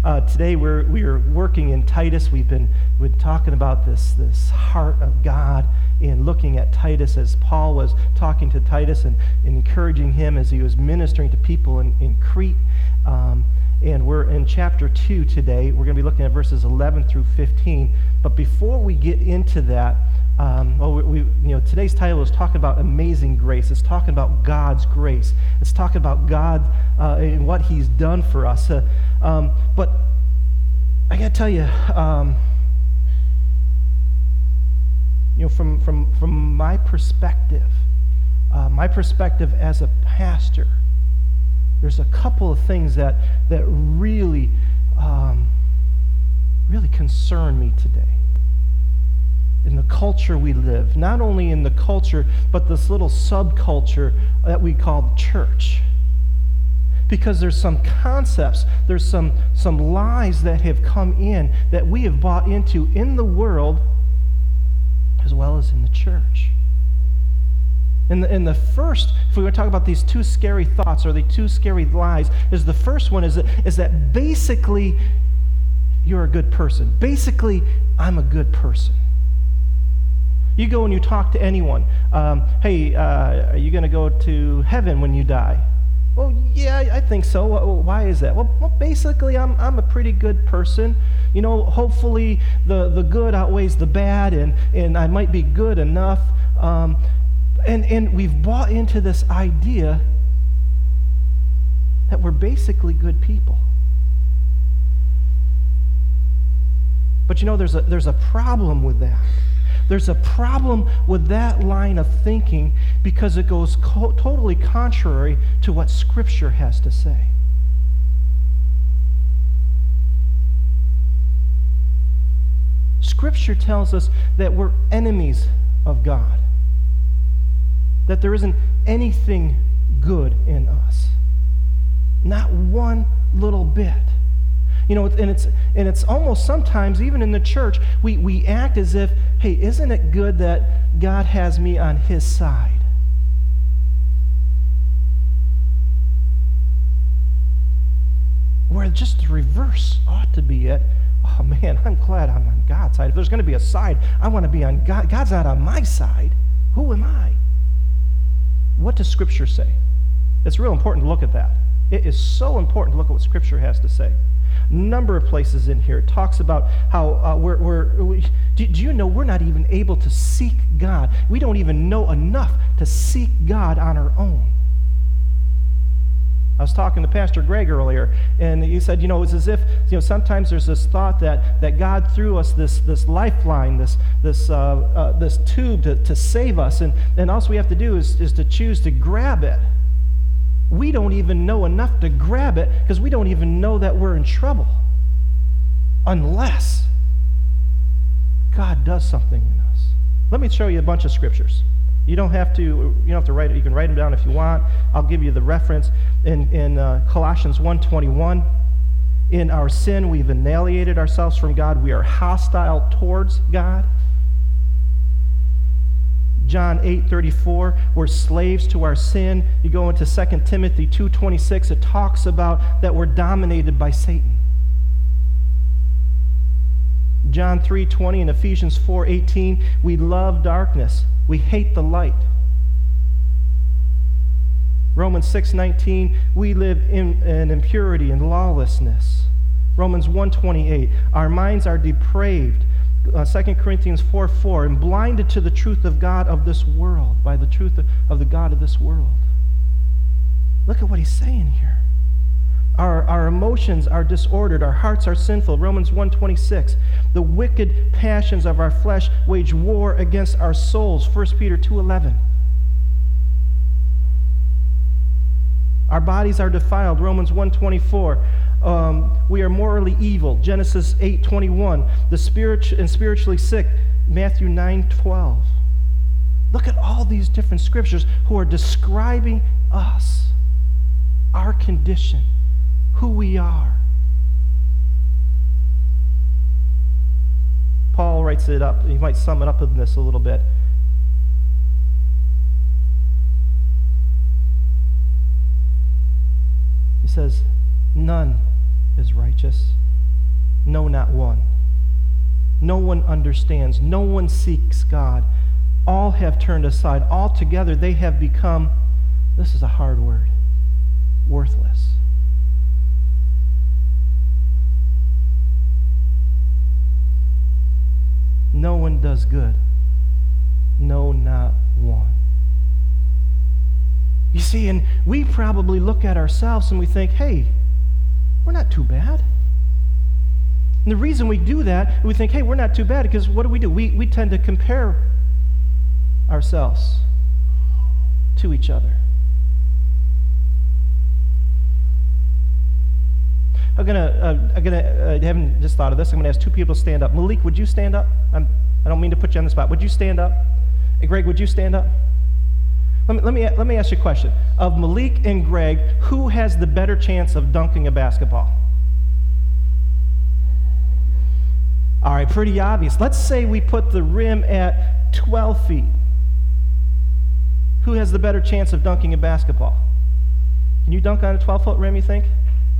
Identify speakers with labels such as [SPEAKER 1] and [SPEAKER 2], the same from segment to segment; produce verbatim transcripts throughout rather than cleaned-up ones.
[SPEAKER 1] Uh, today we're we are working in Titus. We've been we've been talking about this this heart of God and looking at Titus as Paul was talking to Titus and, and encouraging him as he was ministering to people in, in Crete. Um, and we're in chapter two today. We're going to be looking at verses eleven through fifteen. But before we get into that, Um, well, we, we, you know, today's title is talking about amazing grace. It's talking about God's grace. It's talking about God uh, and what He's done for us. Uh, um, but I got to tell you, um, you know, from from from my perspective, uh, my perspective as a pastor, there's a couple of things that that really, um, really concern me today. In the culture we live, not only in the culture, but this little subculture that we call the church. Because there's some concepts, there's some, some lies that have come in that we have bought into in the world as well as in the church. And the, and the first, if we were to talk about these two scary thoughts or the two scary lies, is the first one is that, is that basically you're a good person. Basically, I'm a good person. You go and you talk to anyone. Um, hey, uh, are you going to go to heaven when you die? Well, yeah, I think so. Why is that? Well, well basically, I'm I'm a pretty good person. You know, hopefully the, the good outweighs the bad, and, and I might be good enough. Um, and, and we've bought into this idea that we're basically good people. But you know, there's a there's a problem with that. There's a problem with that line of thinking because it goes co- totally contrary to what Scripture has to say. Scripture tells us that we're enemies of God, that there isn't anything good in us, not one little bit. You know, and it's and it's almost sometimes, even in the church, we, we act as if, hey, isn't it good that God has me on His side? Where just the reverse ought to be it. Oh man, I'm glad I'm on God's side. If there's going to be a side, I want to be on God. God's not on my side. Who am I? What does Scripture say? It's real important to look at that. It is so important to look at what Scripture has to say. Number of places in here it talks about how uh, we're, we're we, do, do you know we're not even able to seek God? We don't even know enough to seek God on our own. I was talking to Pastor Greg earlier, and he said, you know, it's as if, you know, sometimes there's this thought that, that God threw us this this lifeline, this this uh, uh, this tube to, to save us, and, and all we have to do is, is to choose to grab it. We don't even know enough to grab it because we don't even know that we're in trouble unless God does something in us. Let me show you a bunch of scriptures. You don't have to. You don't have to write it. You can write them down if you want. I'll give you the reference in in uh, Colossians one twenty-one. In our sin, we've annihilated ourselves from God. We are hostile towards God. John eight thirty-four, we're slaves to our sin. You go into Second Timothy two twenty-six, it talks about that we're dominated by Satan. John three twenty and Ephesians four eighteen, we love darkness. We hate the light. Romans six nineteen, we live in, in impurity and lawlessness. Romans one twenty-eight, our minds are depraved. Uh, Second Corinthians four four, and blinded to the truth of God of this world, by the truth of, of the God of this world. Look at what he's saying here. Our, our emotions are disordered, our hearts are sinful. Romans one twenty-six, the wicked passions of our flesh wage war against our souls. First Peter two eleven. Our bodies are defiled. Romans one twenty-four. Um, we are morally evil. Genesis eight twenty-one. The spirit and spiritually sick. Matthew nine twelve. Look at all these different scriptures who are describing us, our condition, who we are. Paul writes it up. He might sum it up in this a little bit. He says, none is righteous. No, not one. No one understands. No one seeks God. All have turned aside. Altogether, they have become, this is a hard word, worthless. No one does good. No, not one. You see, and we probably look at ourselves and we think, hey, we're not too bad. And the reason we do that, we think, hey, we're not too bad, because what do we do? We, we tend to compare ourselves to each other. I'm gonna, uh, I'm gonna, uh, I haven't just thought of this. I'm gonna ask two people to stand up. Malik, would you stand up? I'm, I don't mean to put you on the spot. Would you stand up? Hey, Greg, would you stand up? Let me, let me, let me ask you a question. Of Malik and Greg, who has the better chance of dunking a basketball? All right, pretty obvious. Let's say we put the rim at twelve feet. Who has the better chance of dunking a basketball? Can you dunk on a twelve-foot rim, you think?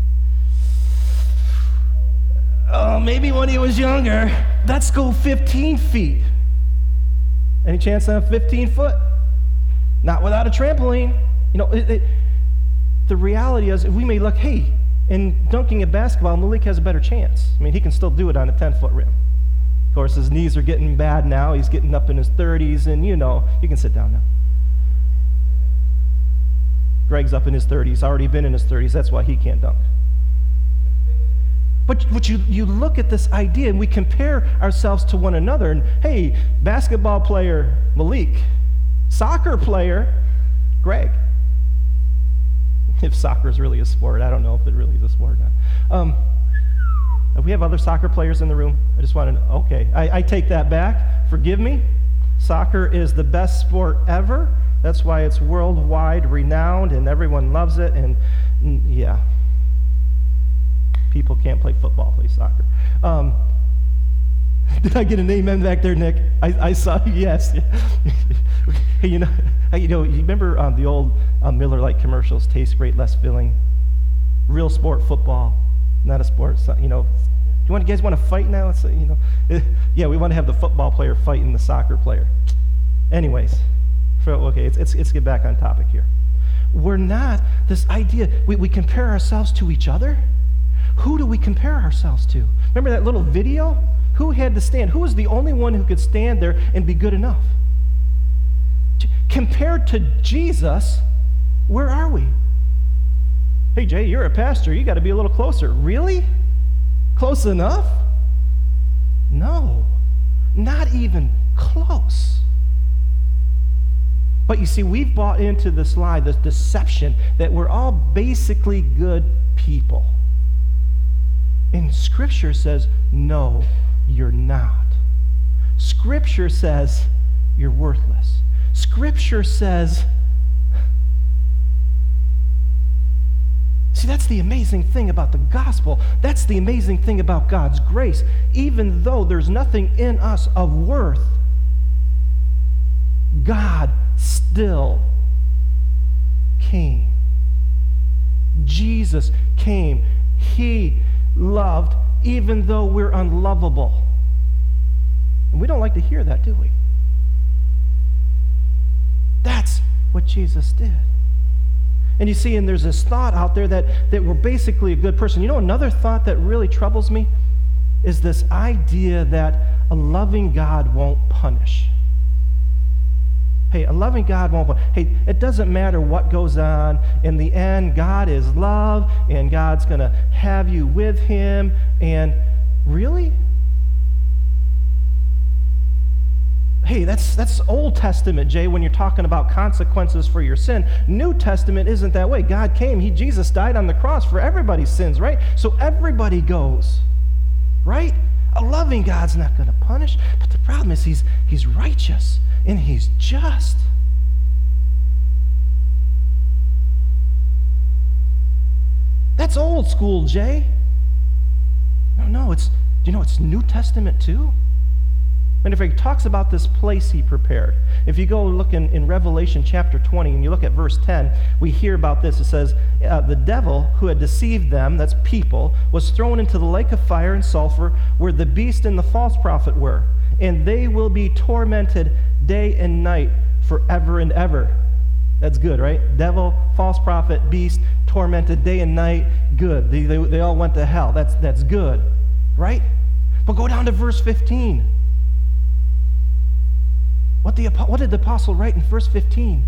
[SPEAKER 1] Oh, maybe when he was younger. Let's go fifteen feet. Any chance on a fifteen foot? Not without a trampoline. You know, it, it, the reality is, we may look, hey, in dunking a basketball, Malik has a better chance. I mean, he can still do it on a ten-foot rim. Of course, his knees are getting bad now. He's getting up in his thirties, and you know, you can sit down now. Greg's up in his thirties, already been in his thirties. That's why he can't dunk. But, but you, you look at this idea, and we compare ourselves to one another. And hey, basketball player Malik, soccer player Greg. If soccer is really a sport, I don't know if it really is a sport or not. Um, if we have other soccer players in the room, I just want to know. Okay, I, I take that back. Forgive me. Soccer is the best sport ever. That's why it's worldwide renowned, and everyone loves it. And, and yeah, people can't play football, play soccer. Um, did I get an amen back there, Nick? I, I saw, yes. Hey, you know, you know, you remember um, the old uh, Miller Lite commercials? Tastes great, less filling. Real sport, football, not a sport. So, you know, you want you guys want to fight now? It's, you know, eh, yeah, we want to have the football player fighting the soccer player. Anyways, for, okay, it's, it's let's get back on topic here. We're not this idea. We we compare ourselves to each other. Who do we compare ourselves to? Remember that little video? Who had to stand? Who was the only one who could stand there and be good enough? Compared to Jesus, where are we? Hey, Jay, you're a pastor. You got to be a little closer. Really? Close enough? No, not even close. But you see, we've bought into this lie, this deception, that we're all basically good people. And Scripture says, no, you're not. Scripture says you're worthless. Scripture says, see, that's the amazing thing about the gospel. That's the amazing thing about God's grace. Even though there's nothing in us of worth, God still came. Jesus came. He loved even though we're unlovable. And we don't like to hear that, do we? That's what Jesus did. And you see, and there's this thought out there that, that we're basically a good person. You know, another thought that really troubles me is this idea that a loving God won't punish. Hey, a loving God won't punish. Hey, it doesn't matter what goes on. In the end, God is love, and God's going to have you with him. And really? Hey, that's that's Old Testament, Jay, when you're talking about consequences for your sin. New Testament isn't that way. God came, he, Jesus died on the cross for everybody's sins, right? So everybody goes, right? A loving God's not going to punish, but the problem is he's he's righteous and he's just. That's old school, Jay. No, no, it's, you know, it's New Testament too. And if he talks about this place he prepared, if you go look in, in Revelation chapter twenty and you look at verse ten, we hear about this. It says, uh, the devil who had deceived them, that's people, was thrown into the lake of fire and sulfur where the beast and the false prophet were. And they will be tormented day and night forever and ever. That's good, right? Devil, false prophet, beast, tormented day and night, good. They, they, they all went to hell. That's, that's good, right? But go down to verse fifteen. What, the, what did the apostle write in verse fifteen?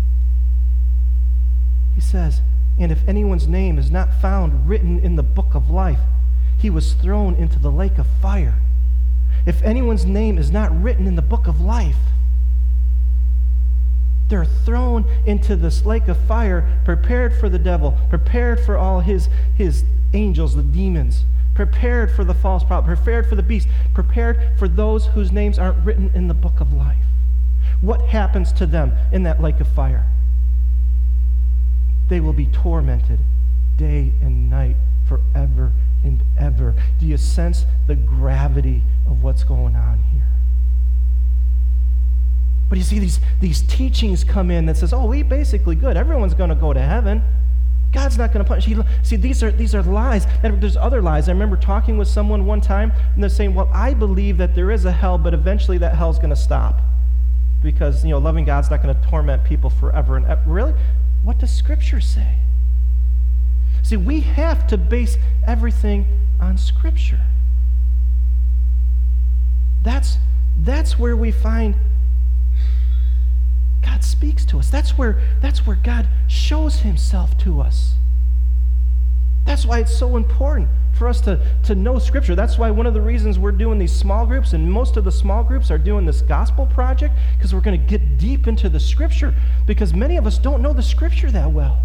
[SPEAKER 1] He says, and if anyone's name is not found written in the book of life, he was thrown into the lake of fire. If anyone's name is not written in the book of life, they're thrown into this lake of fire, prepared for the devil, prepared for all his, his angels, the demons, prepared for the false prophet, prepared for the beast, prepared for those whose names aren't written in the book of life. What happens to them in that lake of fire? They will be tormented day and night forever and ever. Do you sense the gravity of what's going on here? But you see, these, these teachings come in that says, oh, we basically good. Everyone's going to go to heaven. God's not going to punish. He, see, these are these are lies. And there's other lies. I remember talking with someone one time, and they're saying, well, I believe that there is a hell, but eventually that hell's going to stop. Because, you know, loving God's not going to torment people forever and ever. Really? What does Scripture say? See, we have to base everything on Scripture. That's, that's where we find God speaks to us. That's where, that's where God shows himself to us. That's why it's so important for us to, to know Scripture. That's why one of the reasons we're doing these small groups, and most of the small groups are doing this gospel project, because we're going to get deep into the Scripture, because many of us don't know the Scripture that well.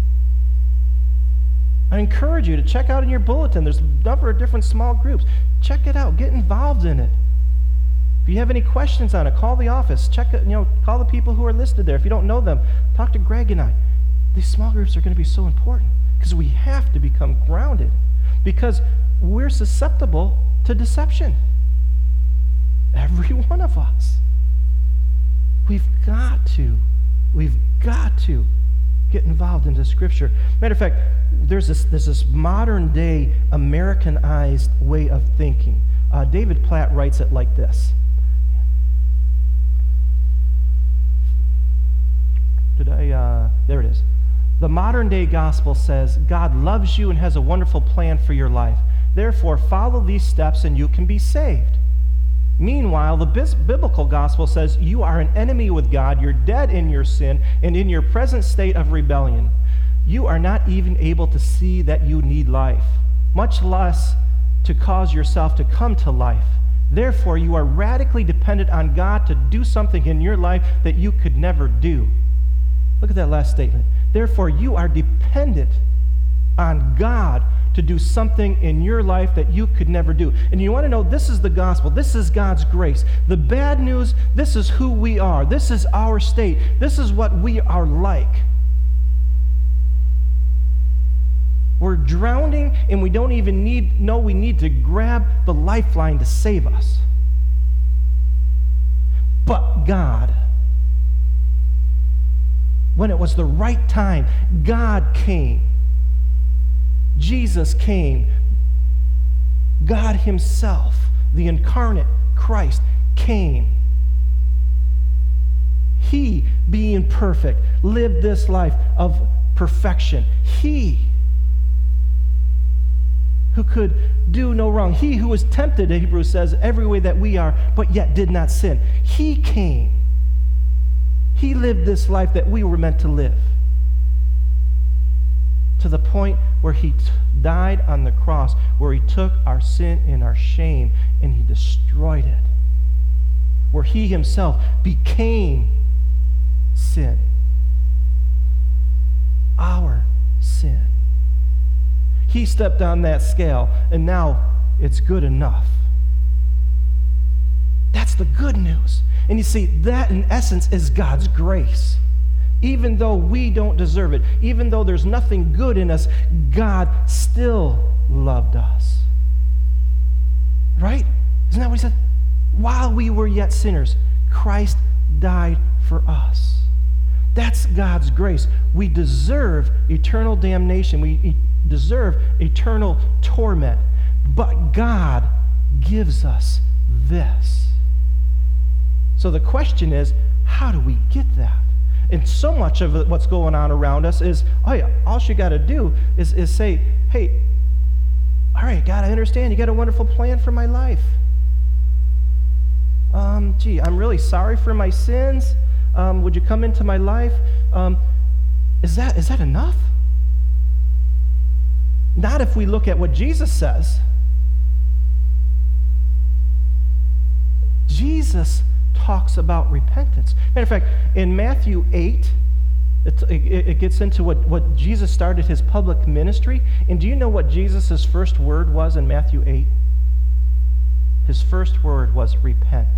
[SPEAKER 1] I encourage you to check out in your bulletin. There's a number of different small groups. Check it out. Get involved in it. If you have any questions on it, call the office. Check it, you know, call the people who are listed there. If you don't know them, talk to Greg and I. These small groups are going to be so important because we have to become grounded, because we're susceptible to deception. Every one of us. We've got to, we've got to get involved into Scripture. Matter of fact, there's this, there's this modern day Americanized way of thinking. Uh, David Platt writes it like this. Did I, uh, there it is. The modern day gospel says God loves you and has a wonderful plan for your life. Therefore, follow these steps and you can be saved. Meanwhile, the bis- biblical gospel says you are an enemy with God, you're dead in your sin, and in your present state of rebellion. You are not even able to see that you need life, much less to cause yourself to come to life. Therefore, you are radically dependent on God to do something in your life that you could never do. Look at that last statement. Therefore, you are dependent on God to do something in your life that you could never do. And you want to know, this is the gospel. This is God's grace. The bad news, this is who we are. This is our state. This is what we are like. We're drowning, and we don't even need know we need to grab the lifeline to save us. But God, when it was the right time, God came. Jesus came. God himself, the incarnate Christ, came. He, being perfect, lived this life of perfection. He who could do no wrong. He who was tempted, Hebrews says, every way that we are, but yet did not sin. He came. He lived this life that we were meant to live, to the point where he t- died on the cross, where he took our sin and our shame and he destroyed it, where he himself became sin, our sin. He stepped on that scale, and now it's good enough. That's the good news. And you see, that in essence is God's grace. Even though we don't deserve it, even though there's nothing good in us, God still loved us. Right? Isn't that what he said? While we were yet sinners, Christ died for us. That's God's grace. We deserve eternal damnation. We e- deserve eternal torment. But God gives us this. So the question is, how do we get that? And so much of what's going on around us is, oh yeah, all you got to do is, is say, hey, all right, God, I understand. You got a wonderful plan for my life. Um, gee, I'm really sorry for my sins. Um, would you come into my life? Um, is that is that enough? Not if we look at what Jesus says. Jesus talks about repentance. Matter of fact, in Matthew eight, it, it, it gets into what, what Jesus started his public ministry. And do you know what Jesus' first word was in Matthew eight? His first word was repent.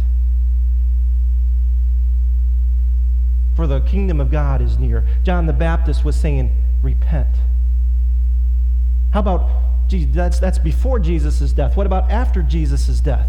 [SPEAKER 1] For the kingdom of God is near. John the Baptist was saying, repent. How about, geez, that's, that's before Jesus' death. What about after Jesus' death?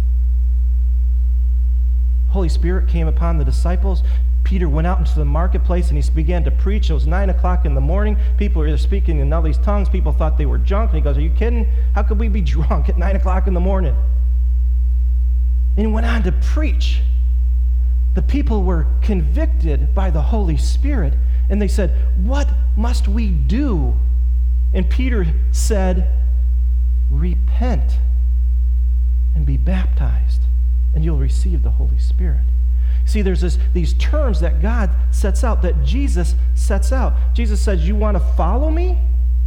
[SPEAKER 1] Holy Spirit came upon the disciples. Peter went out into the marketplace and he began to preach. It was nine o'clock in the morning. People were speaking in all these tongues. People thought they were drunk. And he goes, are you kidding? How could we be drunk at nine o'clock in the morning? And he went on to preach. The people were convicted by the Holy Spirit, and they said, what must we do? And Peter said, repent and be baptized, and you'll receive the Holy Spirit. See, there's this, these terms that God sets out, that Jesus sets out. Jesus says, you want to follow me?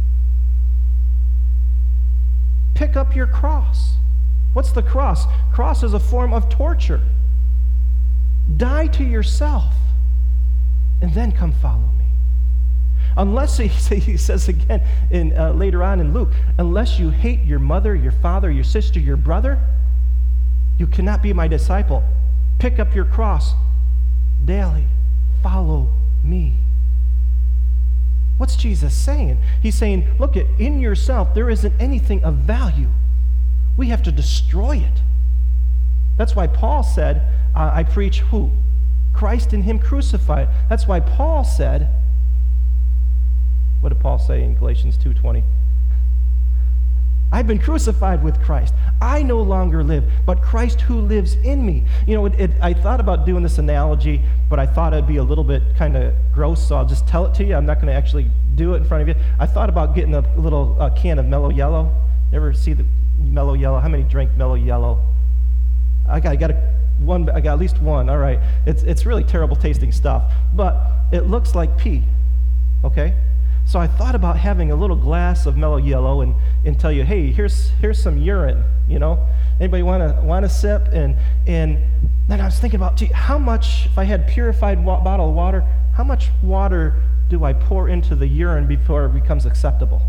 [SPEAKER 1] Pick up your cross. What's the cross? Cross is a form of torture. Die to yourself, and then come follow me. Unless, he, he says again in, uh, later on in Luke, unless you hate your mother, your father, your sister, your brother, you cannot be my disciple. Pick up your cross daily. Follow me. What's Jesus saying? He's saying, look, in yourself, there isn't anything of value. We have to destroy it. That's why Paul said, uh, I preach who? Christ and him crucified. That's why Paul said, what did Paul say in Galatians two twenty? I've been crucified with Christ. I no longer live, but Christ who lives in me. You know, it, it, I thought about doing this analogy, but I thought it'd be a little bit kind of gross, so I'll just tell it to you. I'm not going to actually do it in front of you. I thought about getting a little uh, can of Mellow Yellow. Ever see the Mellow Yellow? How many drink Mellow Yellow? I got, I got a, one. I got at least one. All right. It's it's really terrible tasting stuff, but it looks like pee. Okay. So I thought about having a little glass of Mellow Yellow and, and tell you, hey, here's here's some urine. You know, anybody want to want a sip? And and then I was thinking about, gee, how much if I had purified wa- bottled water, how much water do I pour into the urine before it becomes acceptable?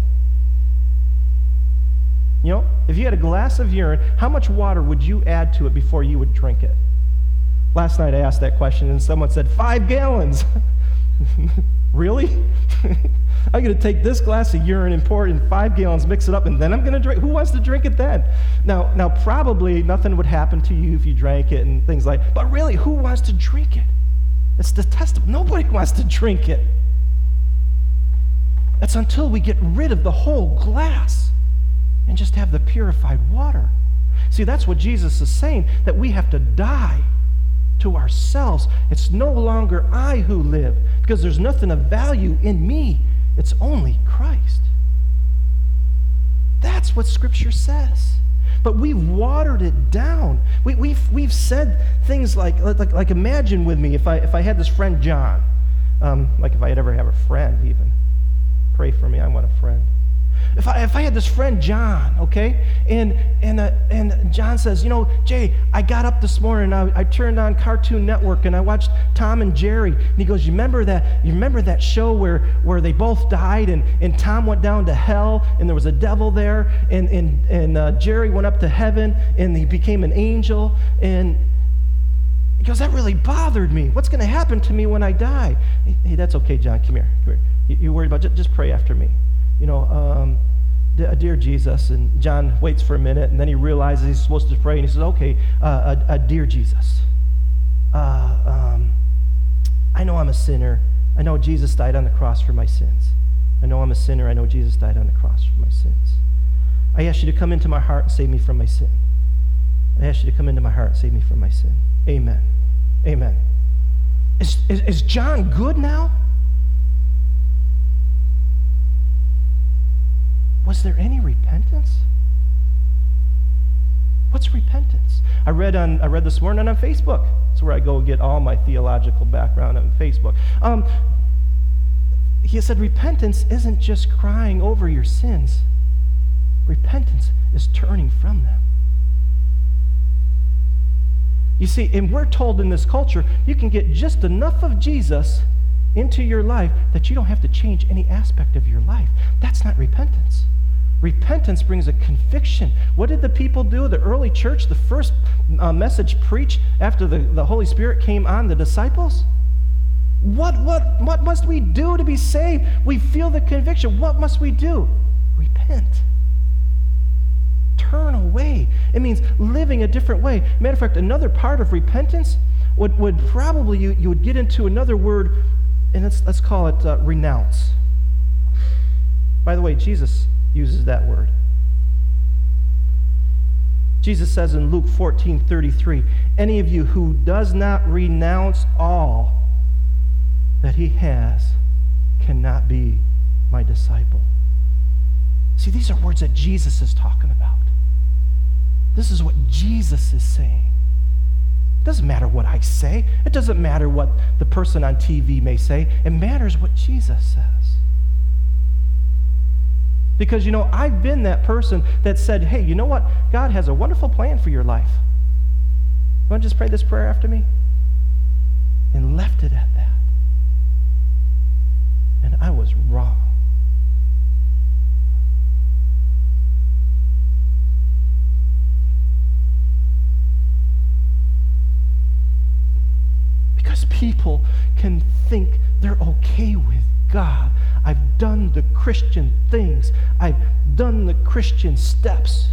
[SPEAKER 1] You know, if you had a glass of urine, how much water would you add to it before you would drink it? Last night I asked that question and someone said, five gallons. Really? I'm going to take this glass of urine and pour it in five gallons, mix it up, and then I'm going to drink. Who wants to drink it then? Now, now probably nothing would happen to you if you drank it and things like that. But really, who wants to drink it? It's detestable. Nobody wants to drink it. That's until we get rid of the whole glass and just have the purified water. See, that's what Jesus is saying, that we have to die to ourselves. It's no longer I who live, because there's nothing of value in me. It's only Christ. That's what Scripture says. But we've watered it down. We, we've, we've said things like, like, like, imagine with me if I, if I had this friend John, um, like if I had ever have a friend even. Pray for me, I want a friend. If I, if I had this friend John, okay, and and uh, and John says, you know, Jay, I got up this morning and I, I turned on Cartoon Network and I watched Tom and Jerry, and he goes, you remember that? You remember that show where where they both died and, and Tom went down to hell and there was a devil there, and and and uh, Jerry went up to heaven and he became an angel, and he goes, that really bothered me. What's going to happen to me when I die? Hey, hey, that's okay, John. Come here. Come here. You, you worried about? Just, just pray after me. You know, um, Dear Jesus, and John waits for a minute, and then he realizes he's supposed to pray, and he says, okay, uh, uh, uh, dear Jesus, uh, um, I know I'm a sinner. I know Jesus died on the cross for my sins. I know I'm a sinner. I know Jesus died on the cross for my sins. I ask you to come into my heart and save me from my sin. I ask you to come into my heart and save me from my sin. Amen. Amen. Is, is, is John good now? Was there any repentance? What's repentance? I read on I read this morning on Facebook. That's where I go get all my theological background on Facebook. Um, he said repentance isn't just crying over your sins. Repentance is turning from them. You see, and we're told in this culture, you can get just enough of Jesus into your life that you don't have to change any aspect of your life. That's not repentance. Repentance brings a conviction. What did the people do? The early church, the first uh, message preached after the, the Holy Spirit came on the disciples? What, what, what must we do to be saved? We feel the conviction. What must we do? Repent. Turn away. It means living a different way. Matter of fact, another part of repentance would, would probably, you, you would get into another word, and let's, let's call it uh, renounce. By the way, Jesus uses that word. Jesus says in Luke fourteen thirty-three, any of you who does not renounce all that he has cannot be my disciple. See, these are words that Jesus is talking about. This is what Jesus is saying. It doesn't matter what I say. It doesn't matter what the person on T V may say. It matters what Jesus says. Because, you know, I've been that person that said, hey, you know what? God has a wonderful plan for your life. You want to just pray this prayer after me? And left it at that. And I was wrong. Because people can think they're okay with God. I've done the Christian things. I've done the Christian steps.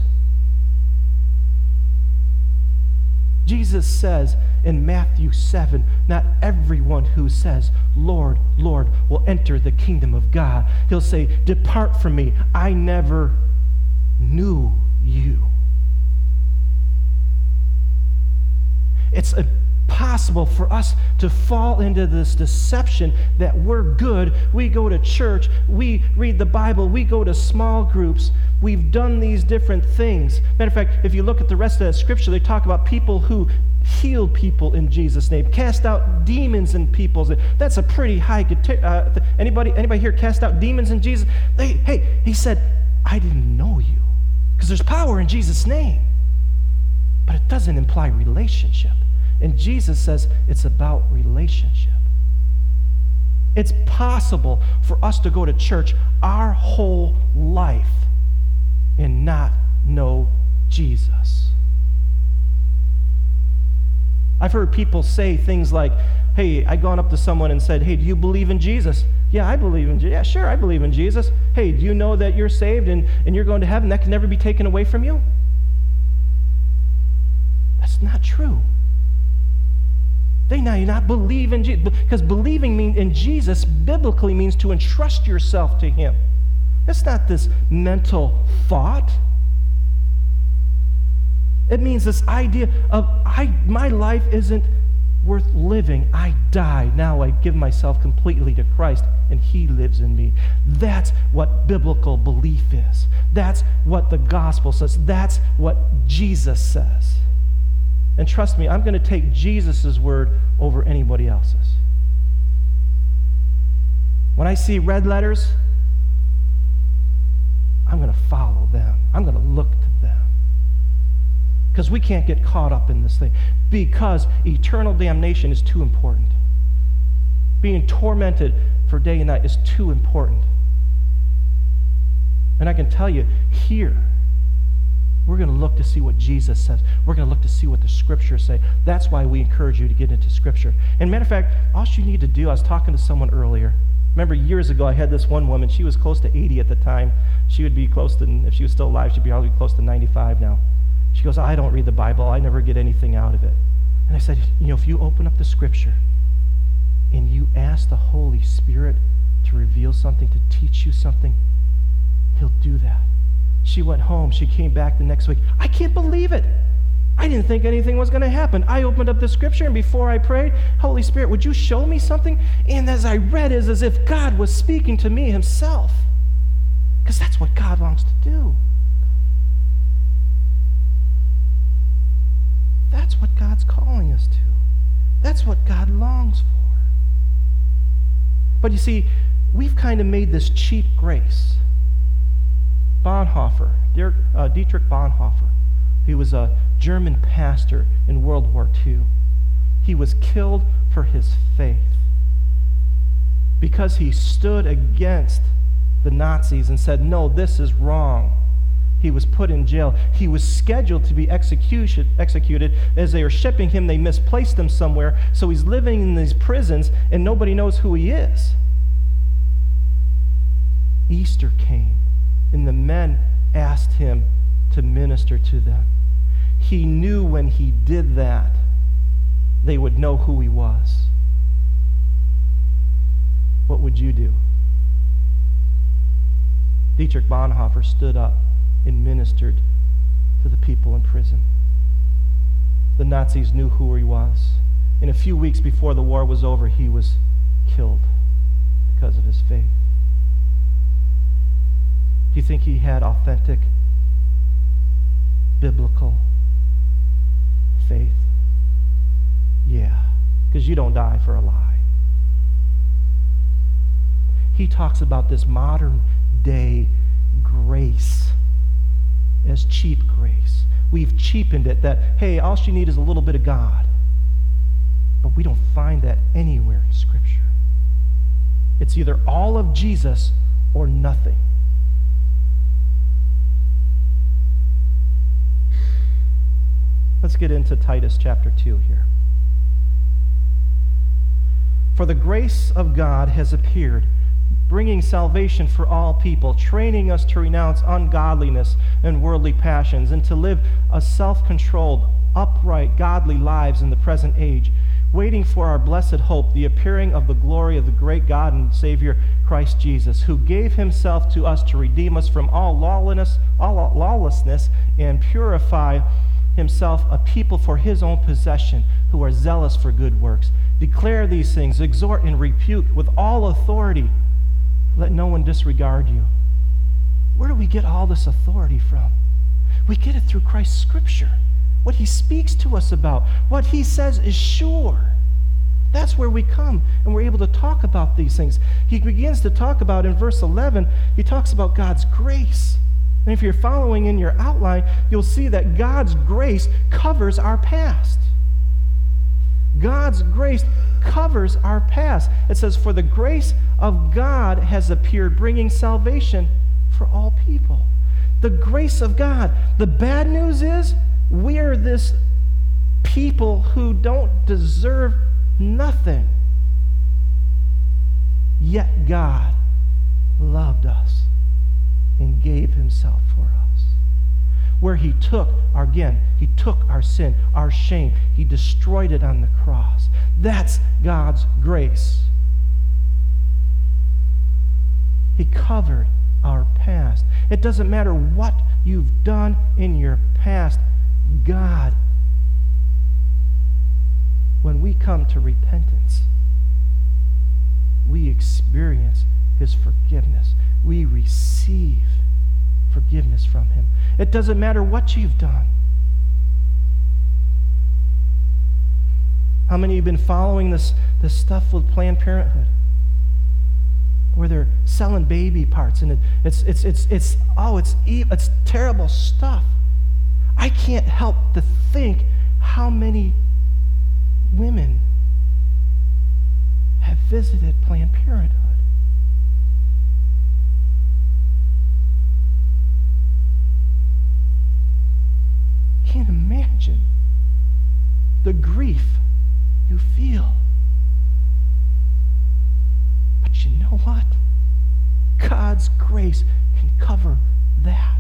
[SPEAKER 1] Jesus says in Matthew seven, not everyone who says, Lord, Lord, will enter the kingdom of God. He'll say, depart from me. I never knew you. It's a possible for us to fall into this deception that we're good. We go to church, we read the Bible, we go to small groups, we've done these different things. Matter of fact, if you look at the rest of that scripture, they talk about people who healed people in Jesus' name, cast out demons in people's name. That's a pretty high, uh, anybody, anybody here cast out demons in Jesus? They, hey, he said, I didn't know you. Because there's power in Jesus' name. But it doesn't imply relationship. And Jesus says it's about relationship. It's possible for us to go to church our whole life and not know Jesus. I've heard people say things like, hey, I gone up to someone and said, hey, do you believe in Jesus? Yeah, I believe in Jesus. Yeah, sure, I believe in Jesus. Hey, do you know that you're saved and, and you're going to heaven? That can never be taken away from you? That's not true. They now not believe in Jesus, because believing in Jesus biblically means to entrust yourself to him. It's not this mental thought. It means this idea of I my life isn't worth living. I die. Now I give myself completely to Christ, and he lives in me. That's what biblical belief is. That's what the gospel says. That's what Jesus says. And trust me, I'm going to take Jesus' word over anybody else's. When I see red letters, I'm going to follow them. I'm going to look to them. Because we can't get caught up in this thing. Because eternal damnation is too important. Being tormented for day and night is too important. And I can tell you, here, we're going to look to see what Jesus says. We're going to look to see what the Scriptures say. That's why we encourage you to get into Scripture. And matter of fact, all you need to do, I was talking to someone earlier, Remember years ago, I had this one woman. She was close to eighty at the time. She would be close to, if she was still alive, she'd be probably close to ninety-five now. She goes, I don't read the Bible. I never get anything out of it. And I said, you know, if you open up the Scripture and you ask the Holy Spirit to reveal something, to teach you something, He'll do that. She went home. She came back the next week. I can't believe it. I didn't think anything was going to happen. I opened up the Scripture, and before I prayed, Holy Spirit, would you show me something? And as I read, it was as if God was speaking to me Himself. Because that's what God longs to do. That's what God's calling us to. That's what God longs for. But you see, we've kind of made this cheap grace. Bonhoeffer, uh, Dietrich Bonhoeffer, he was a German pastor in World War Two. He was killed for his faith because he stood against the Nazis and said, no, this is wrong. He was put in jail. He was scheduled to be execution, executed. As they were shipping him, they misplaced him somewhere, so he's living in these prisons, and nobody knows who he is. Easter came, and the men asked him to minister to them. He knew when he did that, they would know who he was. What would you do? Dietrich Bonhoeffer stood up and ministered to the people in prison. The Nazis knew who he was. And a few weeks before the war was over, he was killed because of his faith. Do you think he had authentic, biblical faith? Yeah, because you don't die for a lie. He talks about this modern day grace as cheap grace. We've cheapened it that, hey, all you need is a little bit of God. But we don't find that anywhere in Scripture. It's either all of Jesus or nothing. Let's get into Titus chapter two here. For the grace of God has appeared, bringing salvation for all people, training us to renounce ungodliness and worldly passions, and to live a self-controlled, upright, godly lives in the present age, waiting for our blessed hope, the appearing of the glory of the great God and Savior, Christ Jesus, who gave himself to us to redeem us from all lawlessness, all lawlessness and purify himself a people for his own possession, who are zealous for good works. Declare these things, exhort and rebuke with all authority. Let no one disregard you. Where do we get all this authority from? We get it through Christ's Scripture. What he speaks to us about, what he says is sure. That's where we come, and we're able to talk about these things. He begins to talk about, in verse eleven, he talks about God's grace. And if you're following in your outline, you'll see that God's grace covers our past. God's grace covers our past. It says, for the grace of God has appeared, bringing salvation for all people. The grace of God. The bad news is, we're this people who don't deserve nothing. Yet God loved us and gave himself for us. Where he took, our, again, he took our sin, our shame. He destroyed it on the cross. That's God's grace. He covered our past. It doesn't matter what you've done in your past. God, when we come to repentance, we experience his forgiveness. We receive forgiveness from him. It doesn't matter what you've done. How many of you have been following this, this stuff with Planned Parenthood? Where they're selling baby parts, and it, it's, it's, it's, it's, oh, it's, it's terrible stuff. I can't help to think how many women have visited Planned Parenthood. Can't imagine the grief you feel. But you know what? grace can cover that.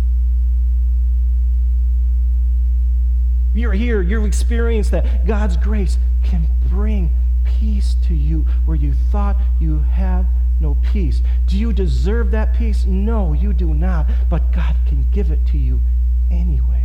[SPEAKER 1] You're here, you've experienced that. God's grace can bring peace to you where you thought you had no peace. Do you deserve that peace? No, you do not. But God can give it to you anyway.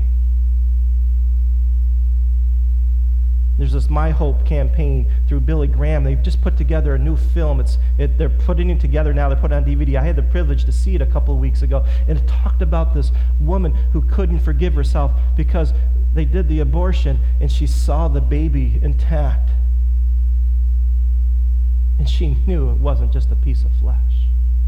[SPEAKER 1] There's this My Hope campaign through Billy Graham. They've just put together a new film. It's it, they're putting it together now. They're putting it on D V D. I had the privilege to see it a couple of weeks ago. And it talked about this woman who couldn't forgive herself because they did the abortion and she saw the baby intact. And she knew it wasn't just a piece of flesh.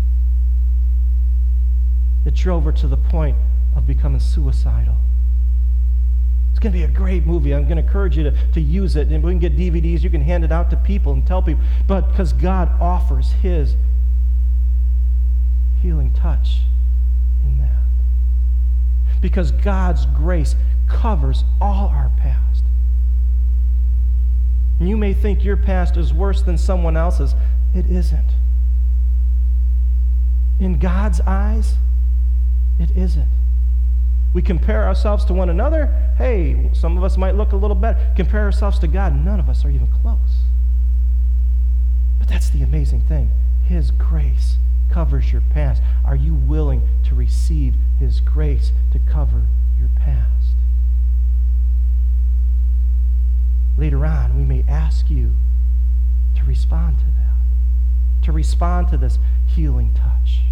[SPEAKER 1] It drove her to the point of becoming suicidal. It's going to be a great movie. I'm going to encourage you to, to use it. And we can get D V Ds. You can hand it out to people and tell people. But because God offers his healing touch in that. Because God's grace covers all our past. And you may think your past is worse than someone else's. It isn't. In God's eyes, it isn't. We compare ourselves to one another. Hey, some of us might look a little better. Compare ourselves to God. None of us are even close. But that's the amazing thing. His grace covers your past. Are you willing to receive his grace to cover your past? Later on, we may ask you to respond to that, to respond to this healing touch.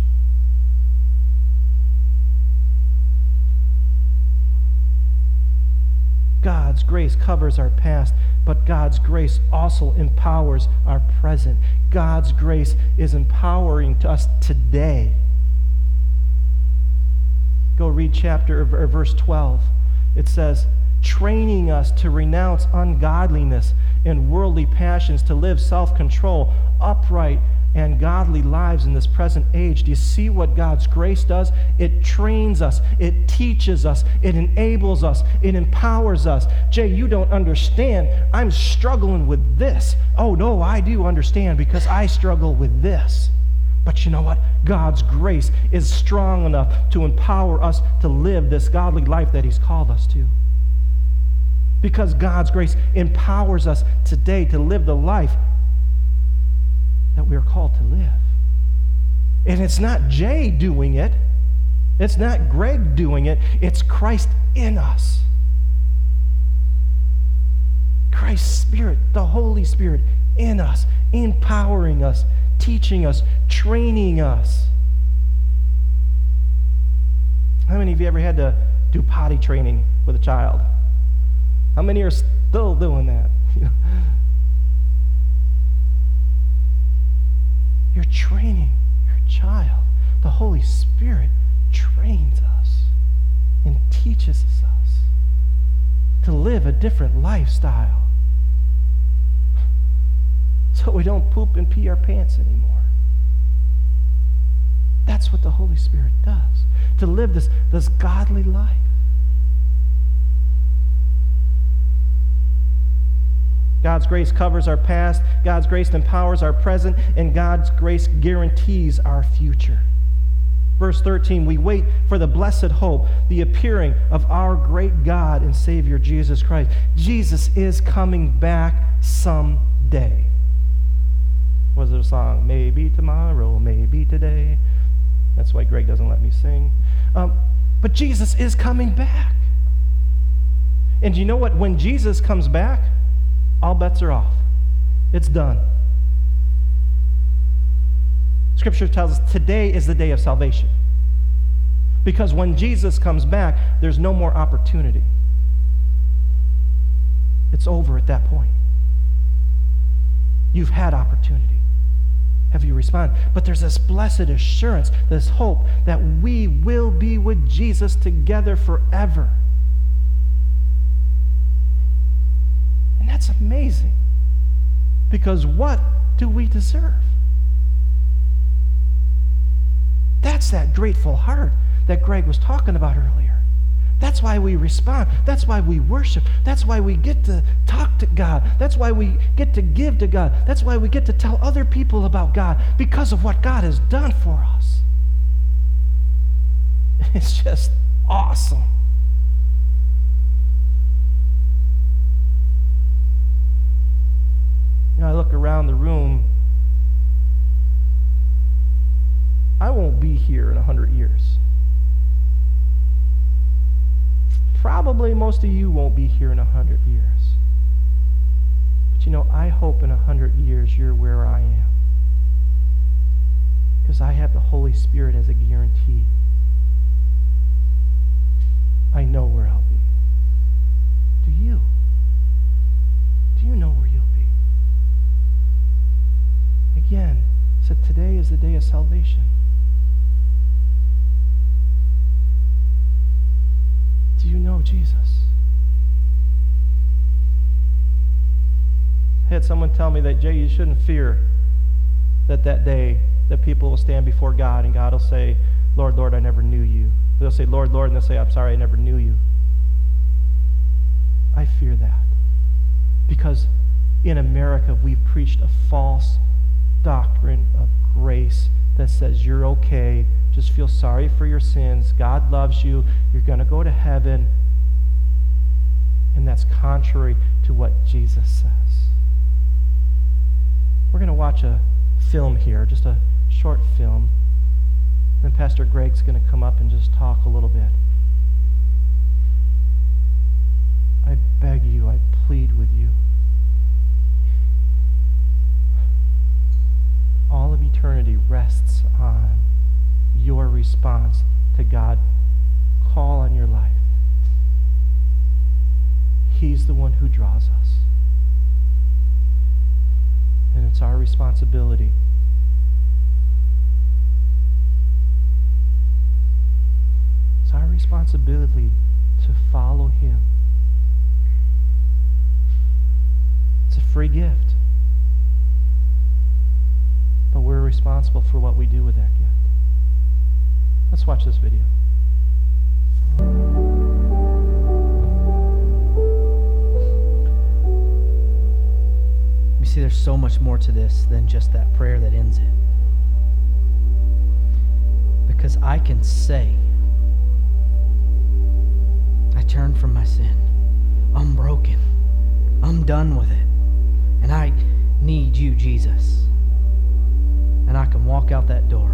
[SPEAKER 1] God's grace covers our past, but God's grace also empowers our present. God's grace is empowering to us today. Go read chapter or verse twelve. It says, training us to renounce ungodliness and worldly passions, to live self-control, upright, and godly lives in this present age. Do you see what God's grace does? It trains us, it teaches us, it enables us, it empowers us. Jay, you don't understand. I'm struggling with this. Oh, no, I do understand because I struggle with this. But you know what? God's grace is strong enough to empower us to live this godly life that he's called us to. Because God's grace empowers us today to live the life that we are called to live. And it's not Jay doing it. It's not Greg doing it. It's Christ in us. Christ's Spirit, the Holy Spirit in us, empowering us, teaching us, training us. How many of you ever had to do potty training with a child? How many are still doing that? You're training your child. The Holy Spirit trains us and teaches us to live a different lifestyle so we don't poop and pee our pants anymore. That's what the Holy Spirit does, to live this, this godly life. God's grace covers our past, God's grace empowers our present, and God's grace guarantees our future. Verse thirteen, we wait for the blessed hope, the appearing of our great God and Savior, Jesus Christ. Jesus is coming back someday. Was there a song? Maybe tomorrow, maybe today. That's why Greg doesn't let me sing. Um, but Jesus is coming back. And you know what? When Jesus comes back, all bets are off. It's done. Scripture tells us today is the day of salvation. Because when Jesus comes back, there's no more opportunity. It's over at that point. You've had opportunity. Have you responded? But there's this blessed assurance, this hope that we will be with Jesus together forever. And that's amazing. Because what do we deserve? That's that grateful heart that Greg was talking about earlier. That's why we respond. That's why we worship. That's why we get to talk to God. That's why we get to give to God. That's why we get to tell other people about God, because of what God has done for us. It's just awesome. You know, I look around the room. I won't be here in a hundred years. Probably most of you won't be here in a hundred years. But you know, I hope in a hundred years you're where I am. Because I have the Holy Spirit as a guarantee. I know where I'll be. Do you? Do you know where you'll be? Again, so today is the day of salvation. Do you know Jesus? I had someone tell me that, Jay, you shouldn't fear that that day that people will stand before God and God will say, Lord, Lord, I never knew you. They'll say, Lord, Lord, and they'll say, I'm sorry, I never knew you. I fear that. Because in America, we've preached a false doctrine of grace that says you're okay, just feel sorry for your sins, God loves you, you're going to go to heaven. And that's contrary to what Jesus says. We're going to watch a film here, just a short film. Then Pastor Greg's going to come up and just talk a little bit. I beg you, I plead with you. All of eternity rests on your response to God. Call on your life. He's the one who draws us. And it's our responsibility It's our responsibility to follow him. It's a free gift. But we're responsible for what we do with that gift. Let's watch this video.
[SPEAKER 2] You see, there's so much more to this than just that prayer that ends it. Because I can say, I turn from my sin. I'm broken. I'm done with it. And I need you, Jesus. And I can walk out that door,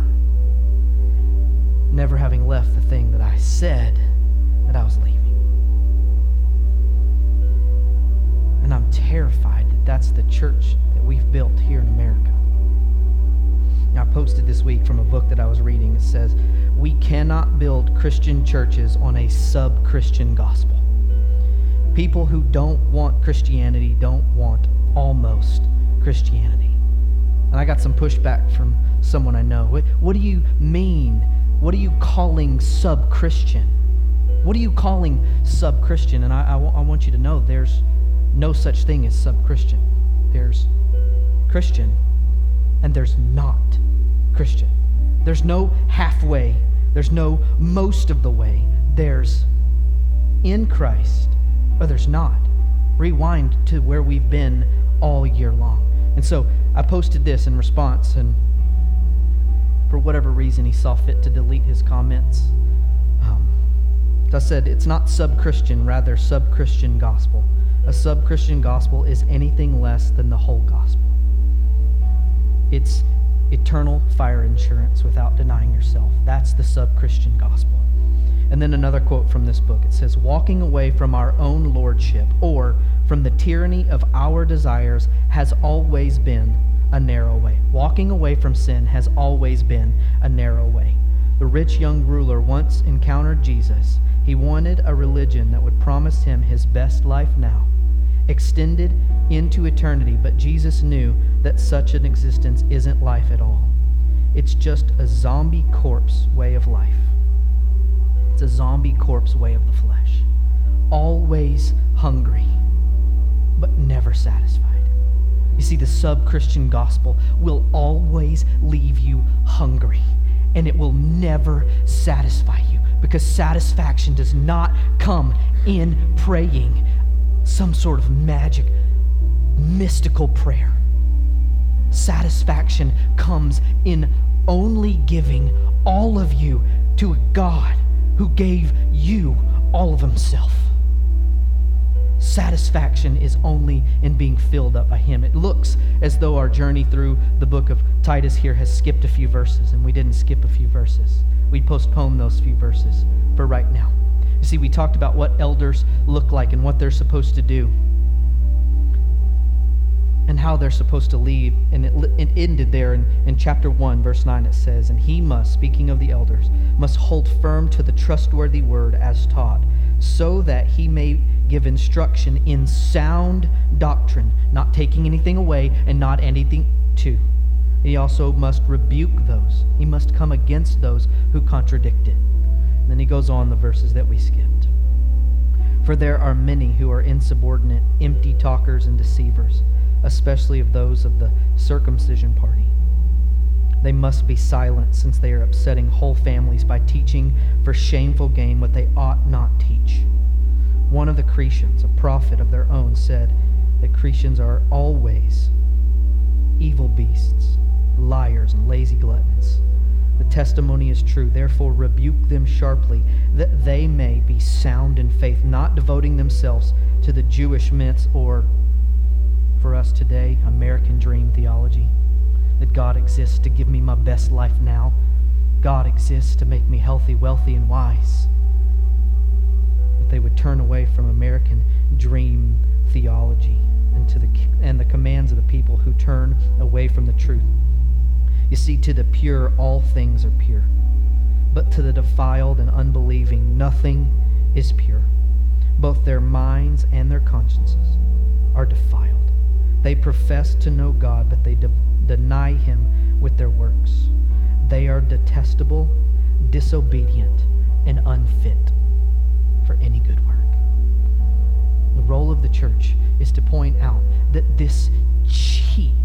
[SPEAKER 2] never having left the thing that I said that I was leaving. And I'm terrified that that's the church that we've built here in America. Now, I posted this week from a book that I was reading. It says, we cannot build Christian churches on a sub-Christian gospel. People who don't want Christianity don't want almost Christianity. And I got some pushback from someone I know. What, what do you mean? What are you calling sub-Christian? What are you calling sub-Christian? And I, I, w- I want you to know there's no such thing as sub-Christian. There's Christian and there's not Christian. There's no halfway. There's no most of the way. There's in Christ or there's not. Rewind to where we've been all year long. And so I posted this in response, and for whatever reason he saw fit to delete his comments. Um, I said, it's not sub-Christian, rather sub-Christian gospel. A sub-Christian gospel is anything less than the whole gospel. It's eternal fire insurance without denying yourself. That's the sub-Christian gospel. And then another quote from this book. It says, walking away from our own lordship or from the tyranny of our desires has always been a narrow way. Walking away from sin has always been a narrow way. The rich young ruler once encountered Jesus. He wanted a religion that would promise him his best life now, extended into eternity, but Jesus knew that such an existence isn't life at all. It's just a zombie corpse way of life. It's a zombie corpse way of the flesh. Always hungry, but never satisfied. You see, the sub-Christian gospel will always leave you hungry, and it will never satisfy you, because satisfaction does not come in praying some sort of magic, mystical prayer. Satisfaction comes in only giving all of you to a God who gave you all of himself. Satisfaction is only in being filled up by him. It looks as though our journey through the book of Titus here has skipped a few verses, and we didn't skip a few verses. We postponed those few verses for right now. You see, we talked about what elders look like and what they're supposed to do and how they're supposed to lead. And it, it ended there in, in chapter one, verse nine. It says, and he must, speaking of the elders, must hold firm to the trustworthy word as taught, so that he may give instruction in sound doctrine, not taking anything away and not anything to. He also must rebuke those. He must come against those who contradict it. And then he goes on the verses that we skipped. For there are many who are insubordinate, empty talkers and deceivers, especially of those of the circumcision party. They must be silent, since they are upsetting whole families by teaching for shameful gain what they ought not teach. One of the Cretians, a prophet of their own, said that Cretians are always evil beasts, liars, and lazy gluttons. The testimony is true. Therefore rebuke them sharply, that they may be sound in faith, not devoting themselves to the Jewish myths or, for us today, American dream theology, that God exists to give me my best life now. God exists to make me healthy, wealthy, and wise. That they would turn away from American dream theology and to the and the commands of the people who turn away from the truth. You see, to the pure all things are pure, but to the defiled and unbelieving nothing is pure. Both their minds and their consciences are defiled. They profess to know God, but they de- deny him with their works. They are detestable, disobedient, and unfit for any good work. The role of the church is to point out that this cheap,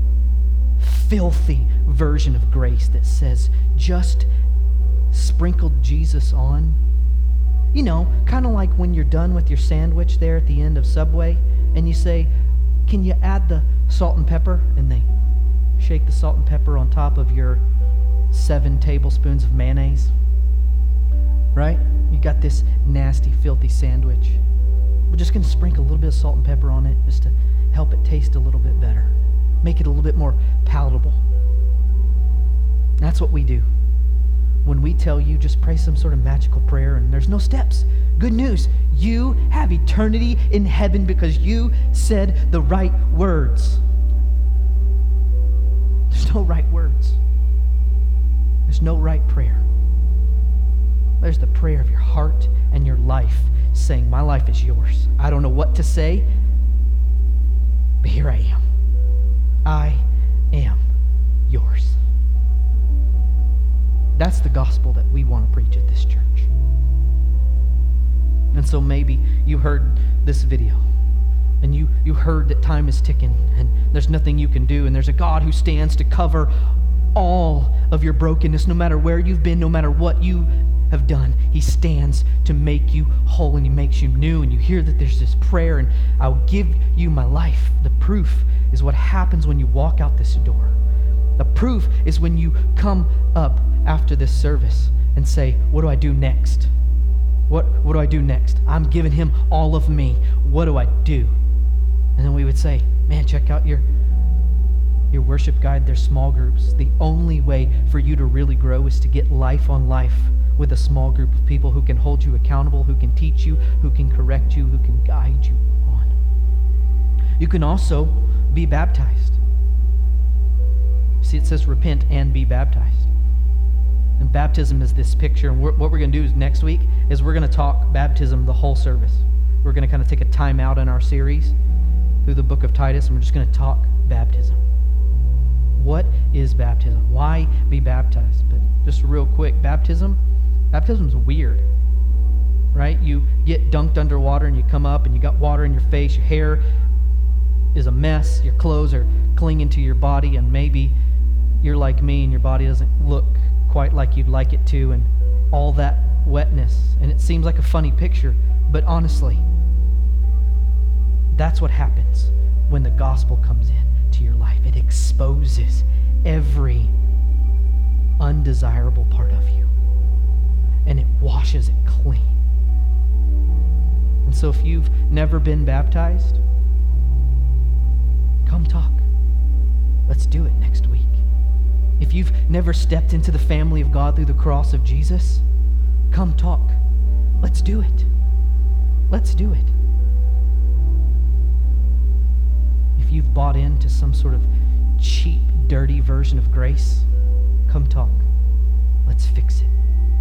[SPEAKER 2] filthy version of grace that says just sprinkled Jesus on, you know, kind of like when you're done with your sandwich there at the end of Subway and you say, can you add the salt and pepper? And they shake the salt and pepper on top of your seven tablespoons of mayonnaise, right? You got this nasty, filthy sandwich. We're just going to sprinkle a little bit of salt and pepper on it just to help it taste a little bit better. Make it a little bit more palatable. That's what we do. When we tell you just pray some sort of magical prayer and there's no steps. Good news, you have eternity in heaven because you said the right words. There's no right words. There's no right prayer. There's the prayer of your heart and your life saying, my life is yours. I don't know what to say, but here I am. I am yours. That's the gospel that we want to preach at this church. And so maybe you heard this video and you, you heard that time is ticking and there's nothing you can do, and there's a God who stands to cover all of your brokenness, no matter where you've been, no matter what you have done. He stands to make you whole and he makes you new. And you hear that there's this prayer, and I'll give you my life. The proof is what happens when you walk out this door. The proof is when you come up after this service and say, what do I do next? What, what do I do next? I'm giving him all of me. What do I do? And then we would say, man, check out your your worship guide, their small groups. The only way for you to really grow is to get life on life with a small group of people who can hold you accountable, who can teach you, who can correct you, who can guide you on. You can also be baptized. See, it says repent and be baptized. And baptism is this picture. And we're, what we're going to do is next week is we're going to talk baptism the whole service. We're going to kind of take a time out in our series through the book of Titus, and we're just going to talk baptism. What is baptism? Why be baptized? But just real quick, baptism, baptism's weird, right? You get dunked underwater and you come up and you got water in your face, your hair is a mess, your clothes are clinging to your body, and maybe you're like me and your body doesn't look quite like you'd like it to, and all that wetness. And it seems like a funny picture, but honestly, that's what happens when the gospel comes in to your life. It exposes every undesirable part of you. and it washes it clean. And so if you've never been baptized, come talk. Let's do it next week. If you've never stepped into the family of God through the cross of Jesus, come talk. Let's do it. Let's do it. If you've bought into some sort of cheap, dirty version of grace, come talk. Let's fix it.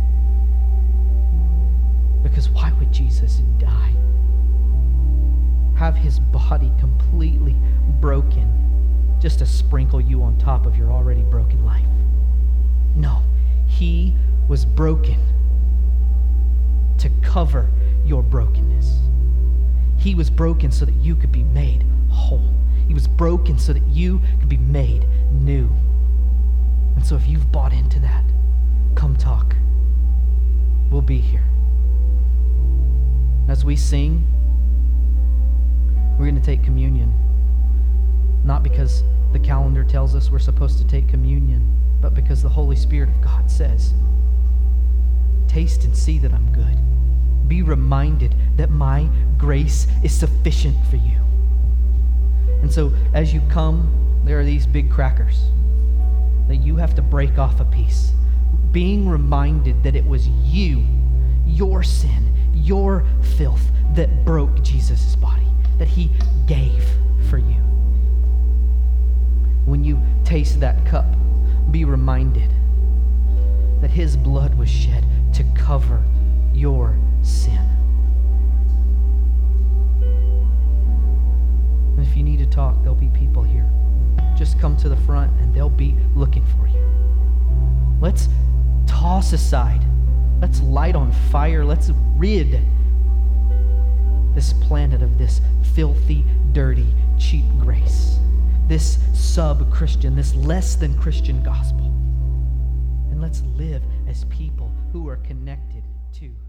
[SPEAKER 2] Because why would Jesus die? Have his body completely broken just to sprinkle you on top of your already broken life? No, he was broken to cover your brokenness. He was broken so that you could be made whole. He was broken so that you could be made new. And so if you've bought into that, come talk. We'll be here. As we sing, we're going to take communion. Not because the calendar tells us we're supposed to take communion, but because the Holy Spirit of God says, taste and see that I'm good. Be reminded that my grace is sufficient for you. And so as you come, there are these big crackers that you have to break off a piece, being reminded that it was you, your sin, your filth that broke Jesus' body, that he gave for you. When you taste that cup, be reminded that his blood was shed to cover your sin. And if you need to talk, there'll be people here. Just come to the front and they'll be looking for you. Let's toss aside. Let's light on fire. Let's rid this planet of this filthy, dirty, cheap grace. This sub-Christian, this less than Christian gospel. And let's live as people who are connected to